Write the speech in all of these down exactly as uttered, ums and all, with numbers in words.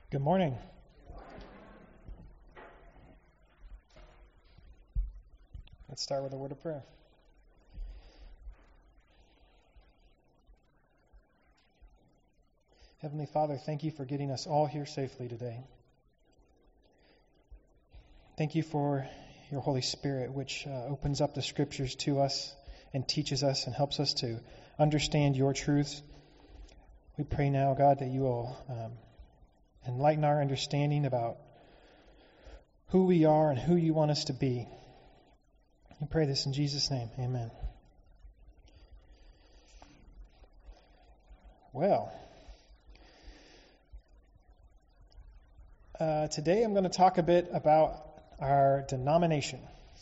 Good morning. Let's start with a word of prayer. Heavenly Father, thank you for getting us all here safely today. Thank you for your Holy Spirit, which uh, opens up the Scriptures to us and teaches us and helps us to understand your truths. We pray now, God, that you will um, enlighten our understanding about who we are and who you want us to be. We pray this in Jesus' name. Amen. Well, uh, today I'm going to talk a bit about our denomination.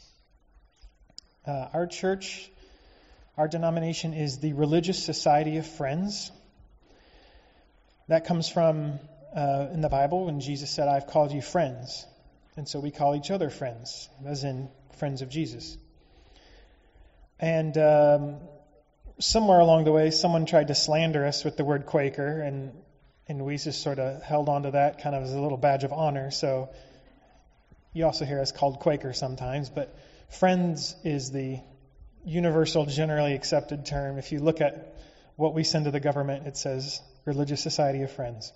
Uh, our church, our denomination is the Religious Society of Friends. That comes from uh, in the Bible when Jesus said, "I've called you friends." And so we call each other friends, as in friends of Jesus. And um, somewhere along the way, someone tried to slander us with the word Quaker, and and we just sort of held on to that kind of as a little badge of honor. So you also hear us called Quaker sometimes, but friends is the universal, generally accepted term. If you look at what we send to the government, it says Religious Society of Friends.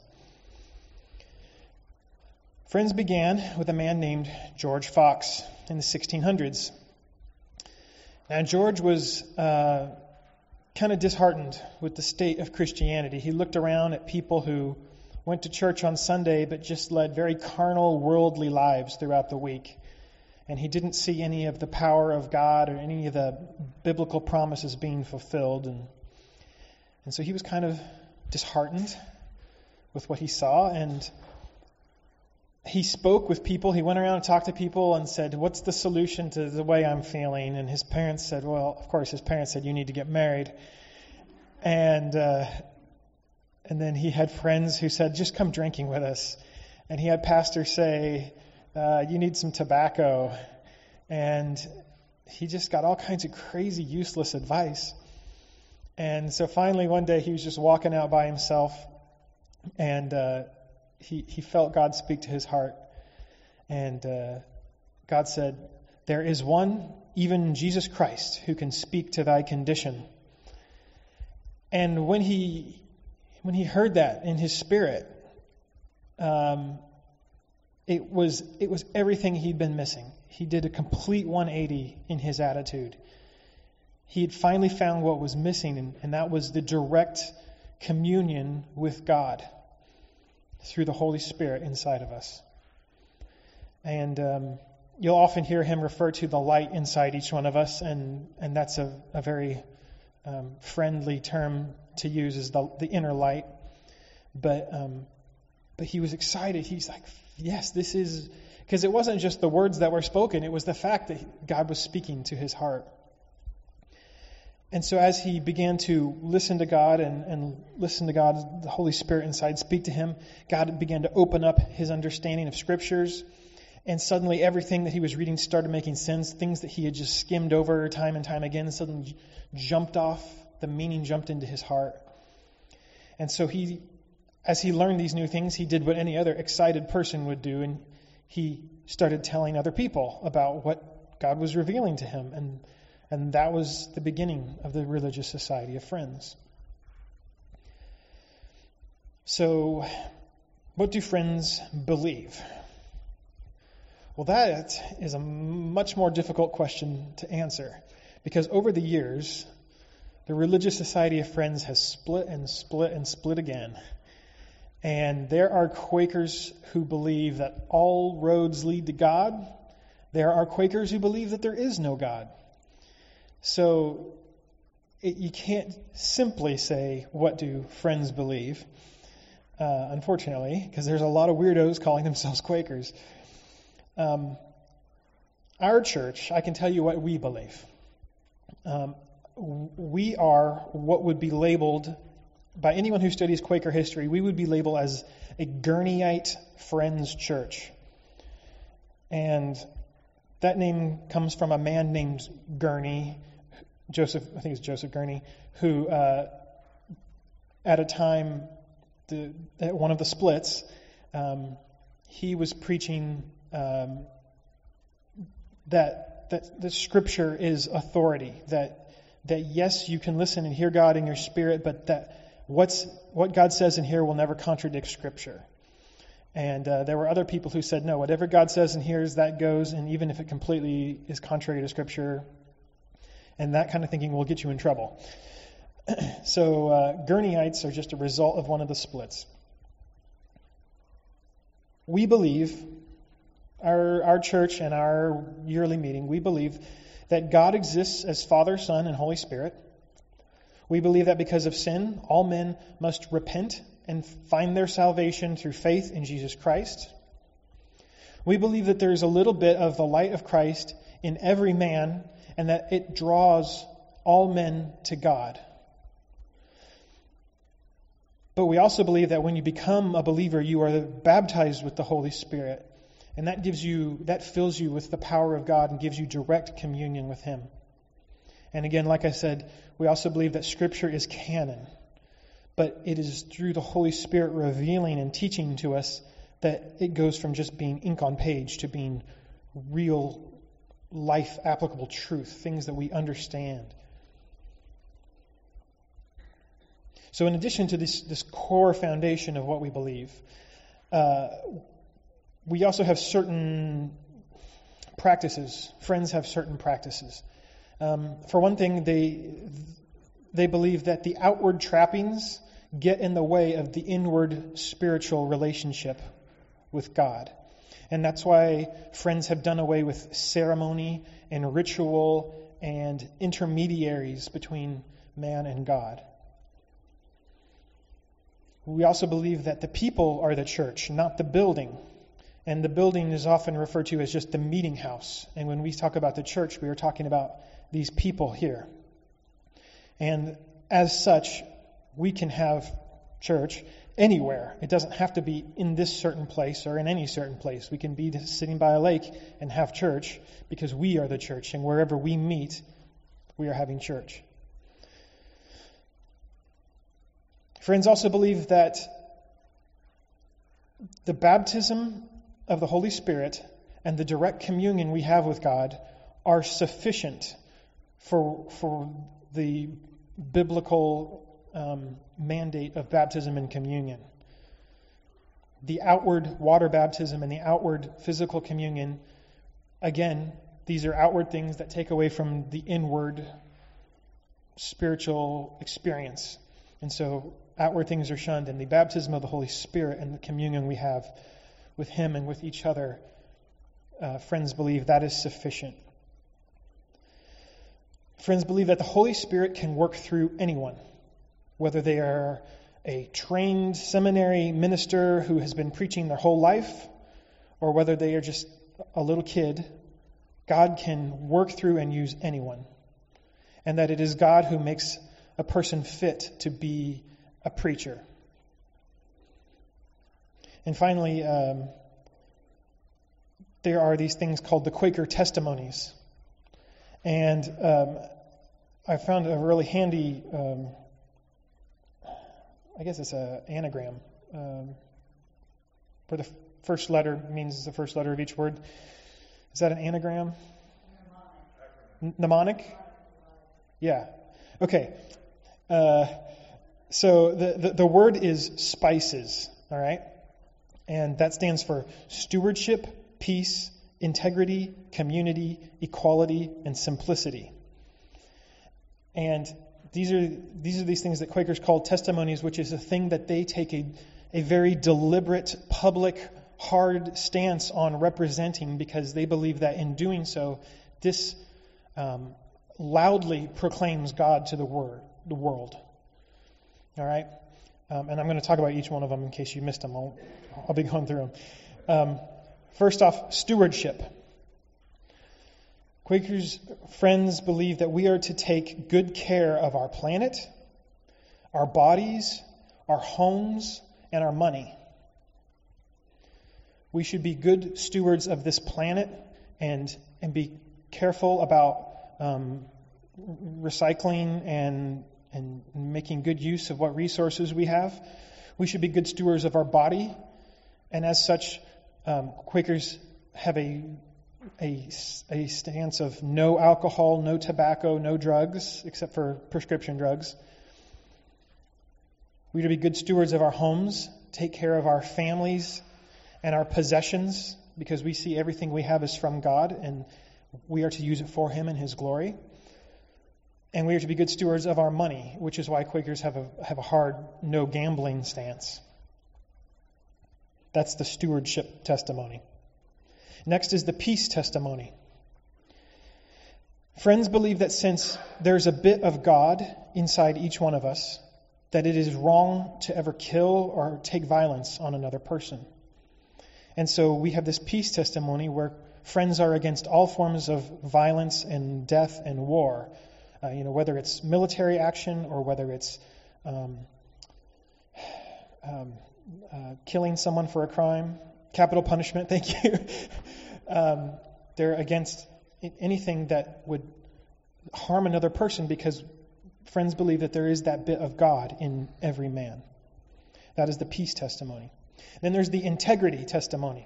Friends began with a man named George Fox in the sixteen hundreds. Now, George was uh, kind of disheartened with the state of Christianity. He looked around at people who went to church on Sunday but just led very carnal, worldly lives throughout the week. And he didn't see any of the power of God or any of the biblical promises being fulfilled. And, and so he was kind of disheartened with what he saw, and he spoke with people. He went around and talked to people and said, "What's the solution to the way I'm feeling?" And his parents said, well, of course, his parents said, "You need to get married." And uh, and then he had friends who said, "Just come drinking with us." And he had pastors say, uh, "You need some tobacco." And he just got all kinds of crazy, useless advice. And so finally one day he was just walking out by himself, and uh, he, he felt God speak to his heart. And uh, God said, "There is one, even Jesus Christ, who can speak to thy condition." And when he when he heard that in his spirit, um, it was it was everything he'd been missing. He did a complete one eighty in his attitude. He had finally found what was missing, and, and that was the direct communion with God through the Holy Spirit inside of us. And um, you'll often hear him refer to the light inside each one of us, and, and that's a, a very um, friendly term to use, is the, the inner light. But um, but he was excited. He's like, yes, this is... Because it wasn't just the words that were spoken, it was the fact that God was speaking to his heart. And so as he began to listen to God and, and listen to God, the Holy Spirit inside speak to him, God began to open up his understanding of Scriptures. And suddenly everything that he was reading started making sense. Things that he had just skimmed over time and time again suddenly jumped off. The meaning jumped into his heart. And so he, as he learned these new things, he did what any other excited person would do. And he started telling other people about what God was revealing to him. And And that was the beginning of the Religious Society of Friends. So, what do friends believe? Well, that is a much more difficult question to answer, because over the years, the Religious Society of Friends has split and split and split again. And there are Quakers who believe that all roads lead to God. There are Quakers who believe that there is no God. So it, you can't simply say, what do friends believe? Uh, unfortunately, because there's a lot of weirdos calling themselves Quakers. Um, our church, I can tell you what we believe. Um, we are what would be labeled, by anyone who studies Quaker history, we would be labeled as a Gurneyite Friends Church. And that name comes from a man named Gurney, Joseph, I think it's Joseph Gurney, who uh, at a time, the, at one of the splits, um, he was preaching um, that, that the Scripture is authority, that that yes, you can listen and hear God in your spirit, but that what's what God says in here will never contradict Scripture. And uh, there were other people who said, no, whatever God says and hears, that goes, and even if it completely is contrary to Scripture, and that kind of thinking will get you in trouble. So uh, Gurneyites are just a result of one of the splits. We believe, our, our church and our yearly meeting, we believe that God exists as Father, Son, and Holy Spirit. We believe that because of sin, all men must repent and find their salvation through faith in Jesus Christ. We believe that there is a little bit of the light of Christ in every man, and that it draws all men to God. But we also believe that when you become a believer, you are baptized with the Holy Spirit, and that gives you, that fills you with the power of God and gives you direct communion with Him. And again, like I said, we also believe that Scripture is canon. But it is through the Holy Spirit revealing and teaching to us that it goes from just being ink on page to being real life applicable truth, things that we understand. So in addition to this, this core foundation of what we believe, uh, we also have certain practices. Friends have certain practices. Um, for one thing, they they believe that the outward trappings get in the way of the inward spiritual relationship with God. And that's why Friends have done away with ceremony and ritual and intermediaries between man and God. We also believe that the people are the church, not the building. And the building is often referred to as just the meeting house. And when we talk about the church, we are talking about these people here. And as such, we can have church anywhere. It doesn't have to be in this certain place or in any certain place. We can be sitting by a lake and have church because we are the church. And wherever we meet, we are having church. Friends also believe that the baptism of the Holy Spirit and the direct communion we have with God are sufficient for, for the biblical um, mandate of baptism and communion. The outward water baptism and the outward physical communion, again, these are outward things that take away from the inward spiritual experience. And so outward things are shunned, and the baptism of the Holy Spirit and the communion we have with Him and with each other, uh, Friends believe that is sufficient. Friends believe that the Holy Spirit can work through anyone, whether they are a trained seminary minister who has been preaching their whole life, or whether they are just a little kid. God can work through and use anyone. And that it is God who makes a person fit to be a preacher. And finally, um, there are these things called the Quaker testimonies. And um, I found a really handy, um, I guess it's an anagram, um, where the f- first letter means the first letter of each word. Is that an anagram? N- mnemonic? Yeah. Okay. Uh, so the, the, the word is spices, all right? And that stands for stewardship, peace, integrity, community, equality, and simplicity. And these are these are these things that Quakers call testimonies, which is a thing that they take a, a very deliberate, public, hard stance on representing, because they believe that in doing so, this um, loudly proclaims God to the word, the world. All right? Um, and I'm going to talk about each one of them in case you missed them. I'll, I'll be going through them. Um, first off, stewardship. Quakers Friends believe that we are to take good care of our planet, our bodies, our homes, and our money. We should be good stewards of this planet and and be careful about um, recycling and and making good use of what resources we have. We should be good stewards of our body And as such, um, Quakers have a, a, a stance of no alcohol, no tobacco, no drugs, except for prescription drugs. We are to be good stewards of our homes, take care of our families and our possessions, because we see everything we have is from God, and we are to use it for Him and His glory. And we are to be good stewards of our money, which is why Quakers have a have a hard no gambling stance. That's the stewardship testimony. Next is the peace testimony. Friends believe that since there's a bit of God inside each one of us, that it is wrong to ever kill or take violence on another person. And so we have this peace testimony where friends are against all forms of violence and death and war. Uh, you know, whether it's military action or whether it's um, um, uh, killing someone for a crime, capital punishment, thank you. um, they're against anything that would harm another person, because friends believe that there is that bit of God in every man. That is the peace testimony. Then there's the integrity testimony.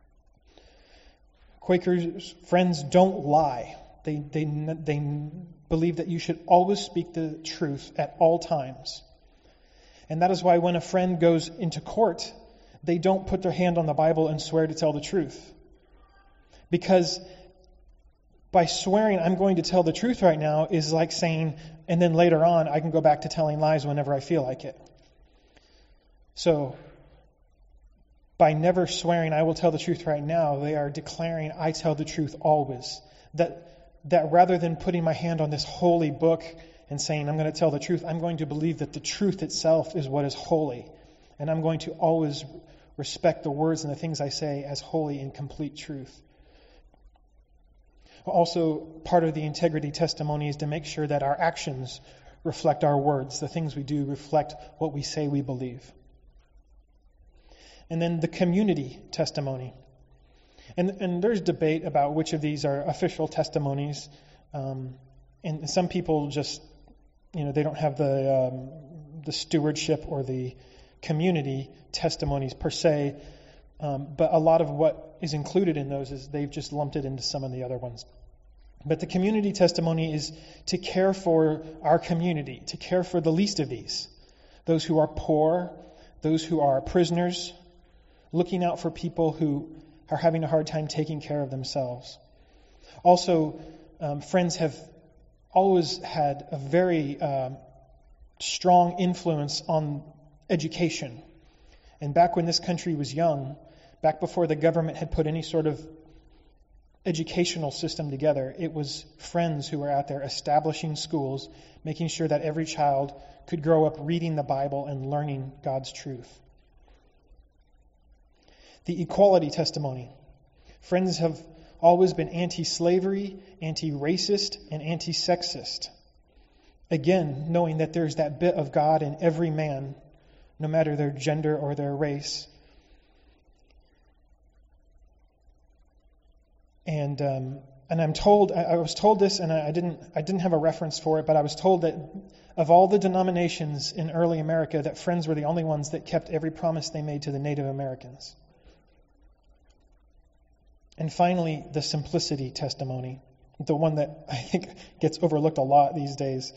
Quakers, friends don't lie. They, they, they believe that you should always speak the truth at all times. And that is why when a friend goes into court, they don't put their hand on the Bible and swear to tell the truth. Because by swearing I'm going to tell the truth right now is like saying, and then later on I can go back to telling lies whenever I feel like it. So by never swearing I will tell the truth right now, they are declaring I tell the truth always. That that rather than putting my hand on this holy book and saying I'm going to tell the truth, I'm going to believe that the truth itself is what is holy. And I'm going to always respect the words and the things I say as holy and complete truth. Also, part of the integrity testimony is to make sure that our actions reflect our words. The things we do reflect what we say we believe. And then the community testimony. And, and there's debate about which of these are official testimonies. Um, and some people just, you know, they don't have the um, the stewardship or the community testimonies per se. Um, but a lot of what is included in those is they've just lumped it into some of the other ones. But the community testimony is to care for our community, to care for the least of these. Those who are poor, those who are prisoners, looking out for people who are having a hard time taking care of themselves. Also, um, friends have always had a very um, strong influence on education. And back when this country was young, back before the government had put any sort of educational system together, it was friends who were out there establishing schools, making sure that every child could grow up reading the Bible and learning God's truth. The equality testimony. Friends have always been anti-slavery, anti-racist, and anti-sexist. Again, knowing that there's that bit of God in every man, no matter their gender or their race. And um, and I'm told, I, I was told this, and I, I didn't I didn't have a reference for it, but I was told that of all the denominations in early America, that Friends were the only ones that kept every promise they made to the Native Americans. And finally, the simplicity testimony, the one that I think gets overlooked a lot these days.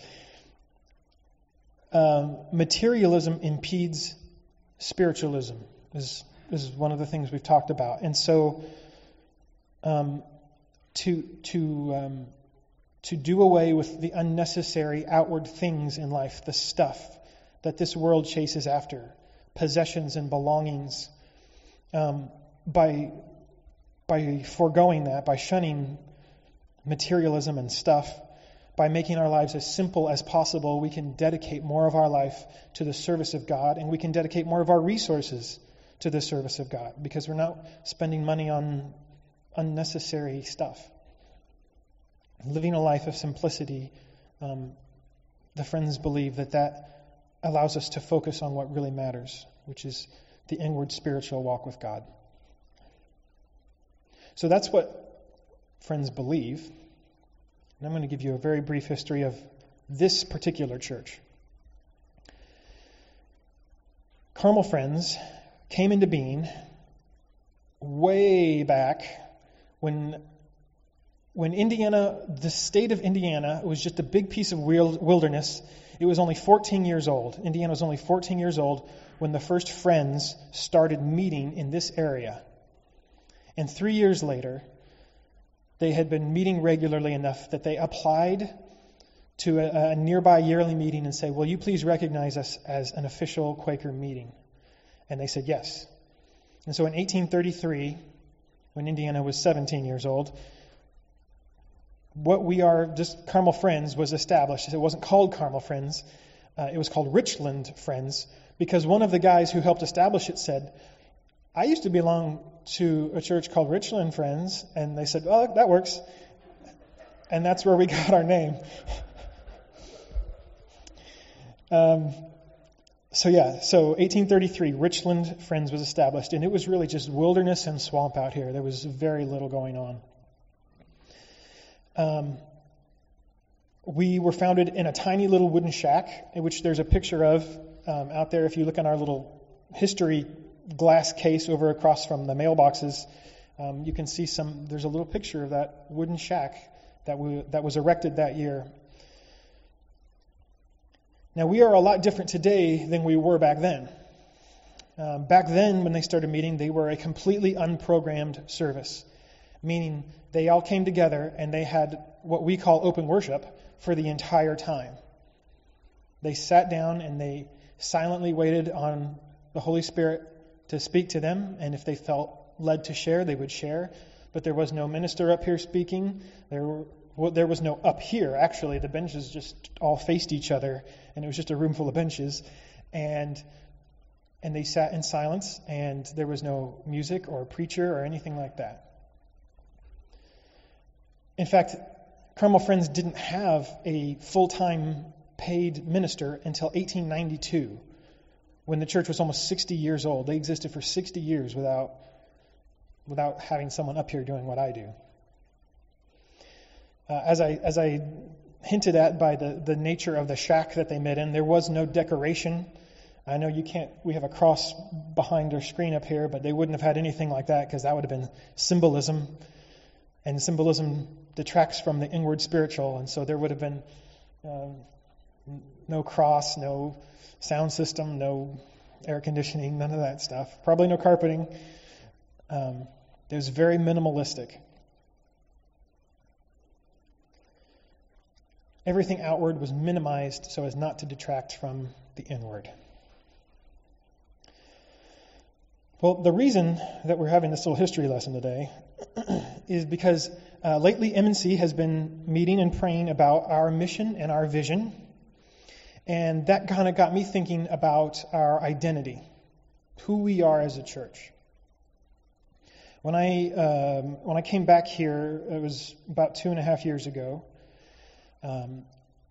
Um, materialism impedes spiritualism is is one of the things we've talked about, and so um, to to um, to do away with the unnecessary outward things in life, the stuff that this world chases after, possessions and belongings, um, by by foregoing that, by shunning materialism and stuff, by making our lives as simple as possible, we can dedicate more of our life to the service of God, and we can dedicate more of our resources to the service of God, because we're not spending money on unnecessary stuff. Living a life of simplicity, um, the Friends believe that that allows us to focus on what really matters, which is the inward spiritual walk with God. So that's what Friends believe. And I'm going to give you a very brief history of this particular church. Carmel Friends came into being way back when when Indiana, the state of Indiana, was just a big piece of wilderness. It was only fourteen years old. Indiana was only fourteen years old when the first Friends started meeting in this area. And three years later, they had been meeting regularly enough that they applied to a, a nearby yearly meeting and say, will you please recognize us as an official Quaker meeting? And they said yes. And so in eighteen thirty-three, when Indiana was seventeen years old, what we are, just Carmel Friends, was established. It wasn't called Carmel Friends. Uh, it was called Richland Friends, because one of the guys who helped establish it said, I used to belong to a church called Richland Friends. And they said, oh, that works. And that's where we got our name. um, so yeah, so eighteen thirty-three, Richland Friends was established. And it was really just wilderness and swamp out here. There was very little going on. Um, we were founded in a tiny little wooden shack, in which there's a picture of um, out there. If you look on our little history glass case over across from the mailboxes, um, you can see some. There's a little picture of that wooden shack that we, that was erected that year. Now, we are a lot different today than we were back then. Um, back then, when they started meeting, they were a completely unprogrammed service, meaning they all came together and they had what we call open worship for the entire time. They sat down and they silently waited on the Holy Spirit to speak to them, and if they felt led to share, they would share. But there was no minister up here speaking. There were, well, there was no up here, actually. The benches just all faced each other, and it was just a room full of benches. And and they sat in silence, and there was no music or preacher or anything like that. In fact, Carmel Friends didn't have a full-time paid minister until eighteen ninety-two, when the church was almost sixty years old. They existed for sixty years without, without having someone up here doing what I do. Uh, as I as I hinted at by the, the nature of the shack that they met in, there was no decoration. I know you can't, we have a cross behind our screen up here, but they wouldn't have had anything like that, because that would have been symbolism. And symbolism detracts from the inward spiritual, and so there would have been um, no cross, no sound system, no air conditioning, none of that stuff. Probably no carpeting. Um, it was very minimalistic. Everything outward was minimized so as not to detract from the inward. Well, the reason that we're having this little history lesson today is because uh, lately M N C has been meeting and praying about our mission and our vision. And that kind of got me thinking about our identity, who we are as a church. When I um, when I came back here, it was about two and a half years ago. Um,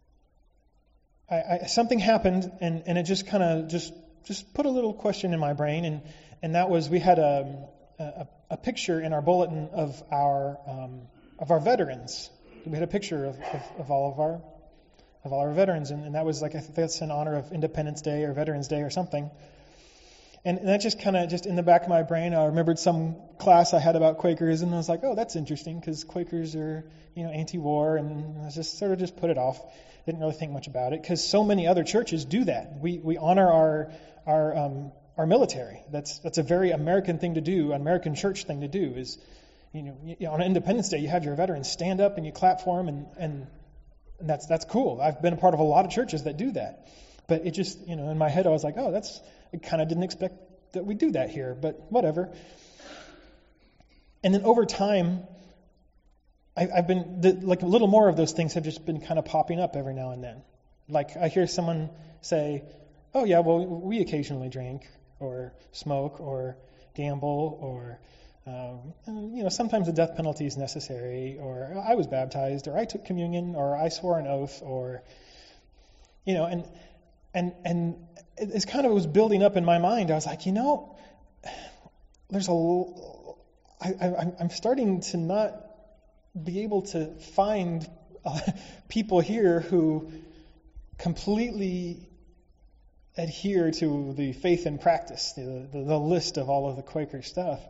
I, I, something happened, and, and it just kind of just just put a little question in my brain, and and that was we had a a, a picture in our bulletin of our um, of our veterans. We had a picture of, of, of all of our of all our veterans, and, and that was like, I think that's in honor of Independence Day or Veterans Day or something. And, and that just kind of just in the back of my brain, I remembered some class I had about Quakers, and I was like, oh, that's interesting, because Quakers are, you know, anti-war, and I just sort of just put it off. Didn't really think much about it, because so many other churches do that. We we honor our our um, our military. That's that's a very American thing to do, an American church thing to do. Is, you know, you, on Independence Day, you have your veterans stand up and you clap for them, and and And that's that's cool. I've been a part of a lot of churches that do that. But it just, you know, in my head I was like, oh, that's, I kind of didn't expect that we do that here, but whatever. And then over time, I, I've been, the, like a little more of those things have just been kind of popping up every now and then. Like I hear someone say, oh yeah, well, we occasionally drink or smoke or gamble or, Um, you know, sometimes the death penalty is necessary, or I was baptized, or I took communion, or I swore an oath, or, you know, and and and it's kind of was building up in my mind. I was like, you know, there's a, I, I, I'm starting to not be able to find uh, people here who completely adhere to the faith and practice, the, the, the list of all of the Quaker stuff.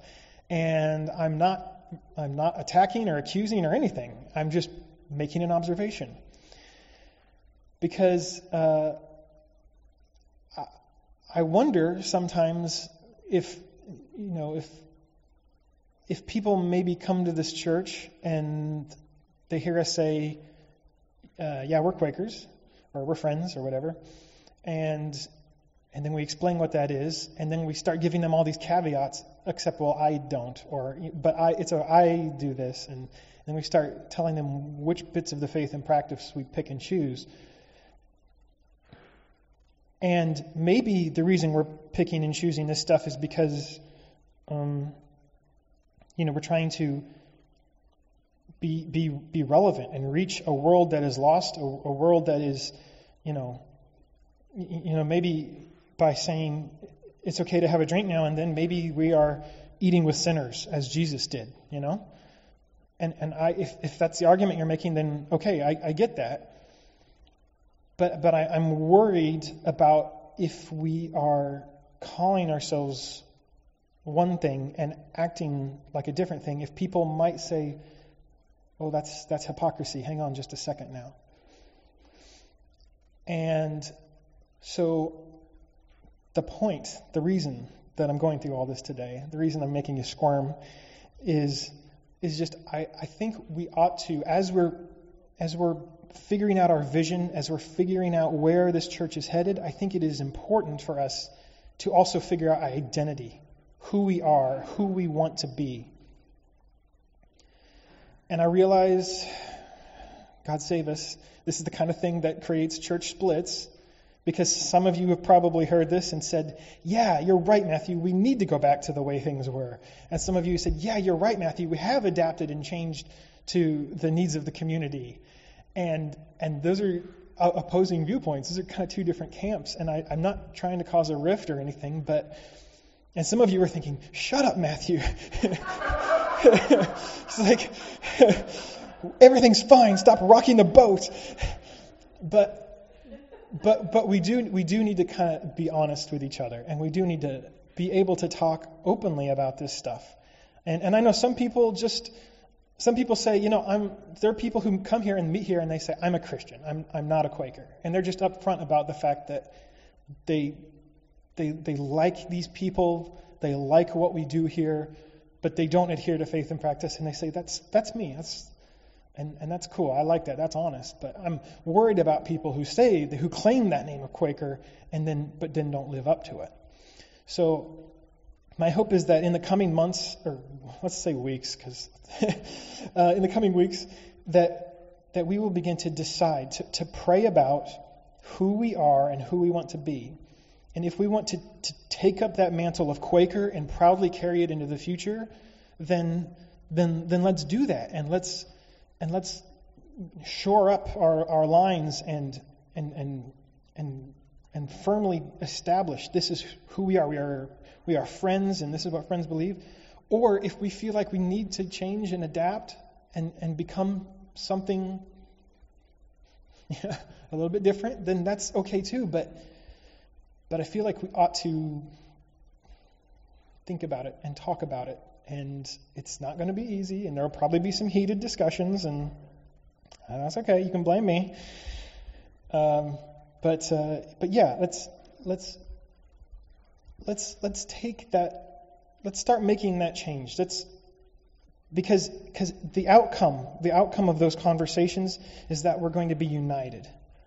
And I'm not I'm not attacking or accusing or anything. I'm just making an observation. Because uh, I, I wonder sometimes if, you know, if if people maybe come to this church and they hear us say, uh, yeah, we're Quakers, or we're friends, or whatever, and and then we explain what that is, and then we start giving them all these caveats, except, well, I don't, or, but I, it's a, I do this, and then we start telling them which bits of the faith and practice we pick and choose. And maybe the reason we're picking and choosing this stuff is because, um, you know, we're trying to be be be relevant and reach a world that is lost, a, a world that is, you know, you know, maybe by saying it's okay to have a drink now and then, maybe we are eating with sinners as Jesus did, you know? And and I if, if that's the argument you're making, then okay, I, I get that. But but I, I'm worried about if we are calling ourselves one thing and acting like a different thing, if people might say, oh, that's that's hypocrisy. Hang on just a second now. And so the point, the reason that I'm going through all this today, the reason I'm making you squirm is is just I, I think we ought to, as we're as we're figuring out our vision, as we're figuring out where this church is headed, I think it is important for us to also figure out identity, who we are, who we want to be. And I realize, God save us, this is the kind of thing that creates church splits, because some of you have probably heard this and said, yeah, you're right, Matthew, we need to go back to the way things were. And some of you said, yeah, you're right, Matthew, we have adapted and changed to the needs of the community. And and those are opposing viewpoints. Those are kind of two different camps. And I, I'm not trying to cause a rift or anything, but, and some of you are thinking, shut up, Matthew. It's like, everything's fine, stop rocking the boat. But But but we do we do need to kind of be honest with each other, and we do need to be able to talk openly about this stuff. And and I know some people just some people say, you know, I'm there are people who come here and meet here and they say, I'm a Christian, I'm I'm not a Quaker, and they're just upfront about the fact that they they they like these people, they like what we do here, but they don't adhere to faith and practice, and they say that's that's me, that's. And and that's cool. I like that. That's honest. But I'm worried about people who say, who claim that name of Quaker, and then but then don't live up to it. So my hope is that in the coming months, or let's say weeks, because uh, in the coming weeks, that that we will begin to decide, to, to pray about who we are and who we want to be. And if we want to, to take up that mantle of Quaker and proudly carry it into the future, then then then let's do that. And let's And let's shore up our, our lines and and and and and firmly establish this is who we are. We are we are friends, and this is what friends believe. Or if we feel like we need to change and adapt and, and become something yeah, a little bit different, then that's okay too. But but I feel like we ought to think about it and talk about it. And it's not going to be easy, and there will probably be some heated discussions, and that's okay. You can blame me. Um, but uh, but yeah, let's let's let's let's take that. Let's start making that change. Let's because because the outcome the outcome of those conversations is that we're going to be united.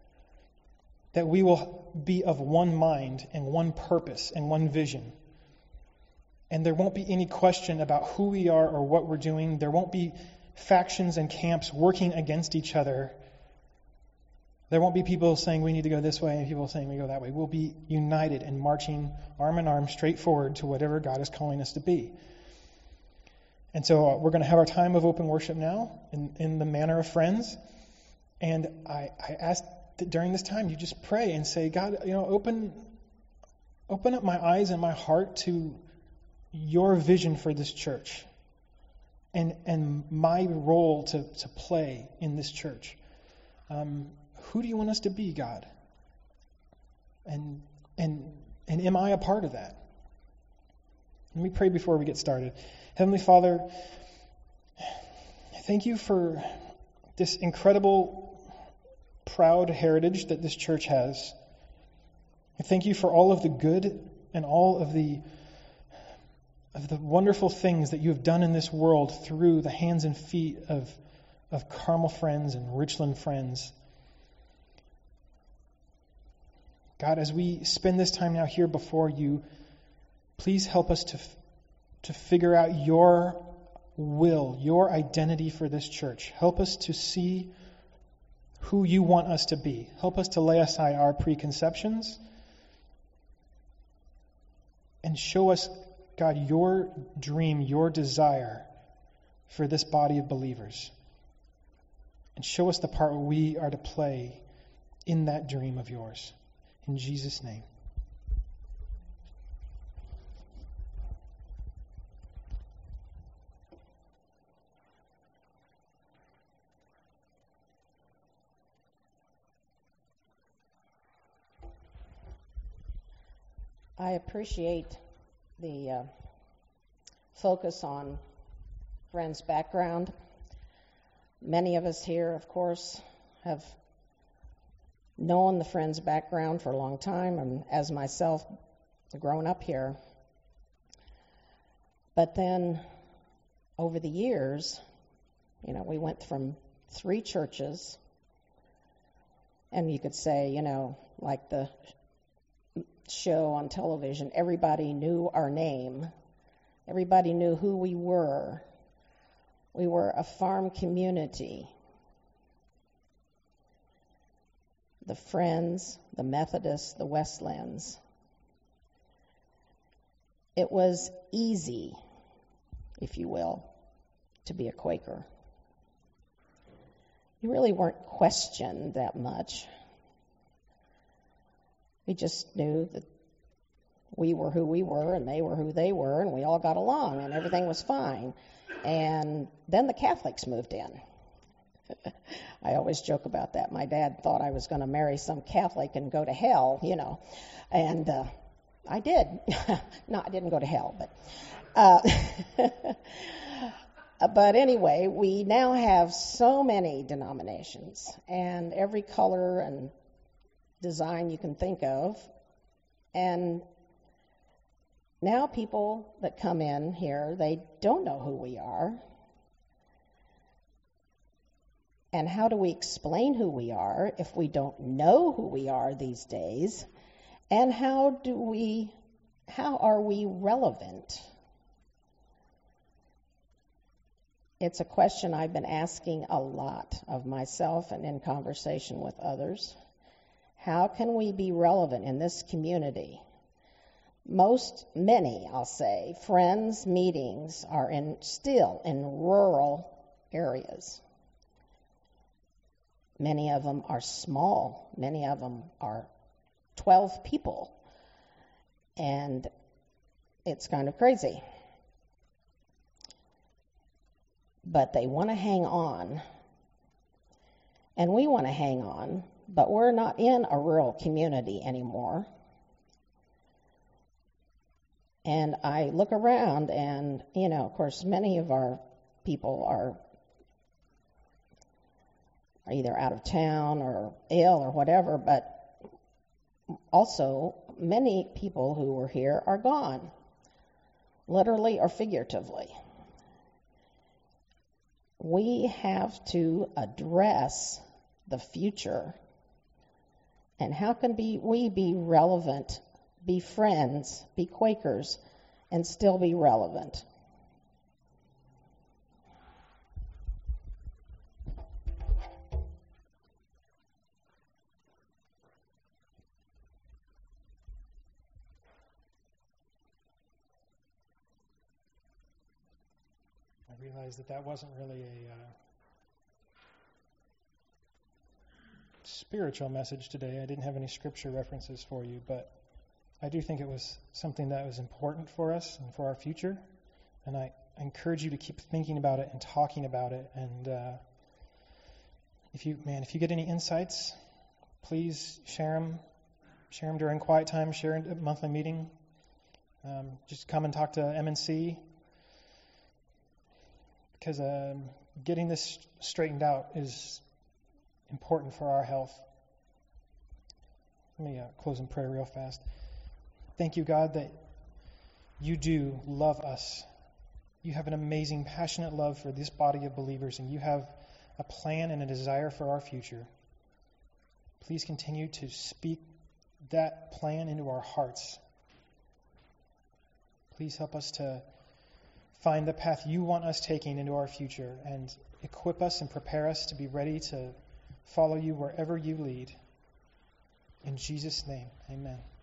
That we will be of one mind and one purpose and one vision. And there won't be any question about who we are or what we're doing. There won't be factions and camps working against each other. There won't be people saying we need to go this way and people saying we go that way. We'll be united and marching arm in arm straight forward to whatever God is calling us to be. And so uh, we're going to have our time of open worship now in, in the manner of friends. And I, I ask that during this time you just pray and say, God, you know, open, open up my eyes and my heart to your vision for this church and and my role to, to play in this church. Um, who do you want us to be, God? And and and am I a part of that? Let me pray before we get started. Heavenly Father, thank you for this incredible, proud heritage that this church has. Thank you for all of the good and all of the of the wonderful things that you have done in this world through the hands and feet of, of Carmel Friends and Richland Friends. God, as we spend this time now here before you, please help us to, to figure out your will, your identity for this church. Help us to see who you want us to be. Help us to lay aside our preconceptions and show us, God, your dream, your desire for this body of believers. And show us the part where we are to play in that dream of yours. In Jesus' name. I appreciate the uh, focus on Friend's background. Many of us here, of course, have known the Friend's background for a long time, and as myself, grown up here. But then, over the years, you know, we went from three churches, and you could say, you know, like the show on television, everybody knew our name. Everybody knew who we were. We were a farm community. The Friends, the Methodists, the Westlands. It was easy, if you will, to be a Quaker. You really weren't questioned that much. We just knew that we were who we were and they were who they were, and we all got along and everything was fine. And then the Catholics moved in. I always joke about that. My dad thought I was going to marry some Catholic and go to hell, you know. And uh, I did. No, I didn't go to hell, but... Uh, but anyway, we now have so many denominations and every color and design you can think of, and now people that come in here, they don't know who we are. And how do we explain who we are if we don't know who we are these days? And how do we how are we relevant? It's a question I've been asking a lot of myself and in conversation with others. How can we be relevant in this community? Most, many, I'll say, Friends meetings are in still in rural areas. Many of them are small. Many of them are twelve people. And it's kind of crazy. But they want to hang on. And we want to hang on. But we're not in a rural community anymore. And I look around and, you know, of course, many of our people are, are either out of town or ill or whatever, but also many people who were here are gone, literally or figuratively. We have to address the future. And how can be, we be relevant, be friends, be Quakers, and still be relevant? I realized that that wasn't really a uh, spiritual message today. I didn't have any scripture references for you, but I do think it was something that was important for us and for our future. And I encourage you to keep thinking about it and talking about it. And uh, if you, man, if you get any insights, please share them. Share them during quiet time. Share them at monthly meeting. Um, just come and talk to M N C, because um, getting this straightened out is important for our health. Let me uh, close in prayer real fast. Thank you, God, that you do love us. You have an amazing, passionate love for this body of believers, and you have a plan and a desire for our future. Please continue to speak that plan into our hearts. Please help us to find the path you want us taking into our future, and equip us and prepare us to be ready to follow you wherever you lead. In Jesus' name, amen.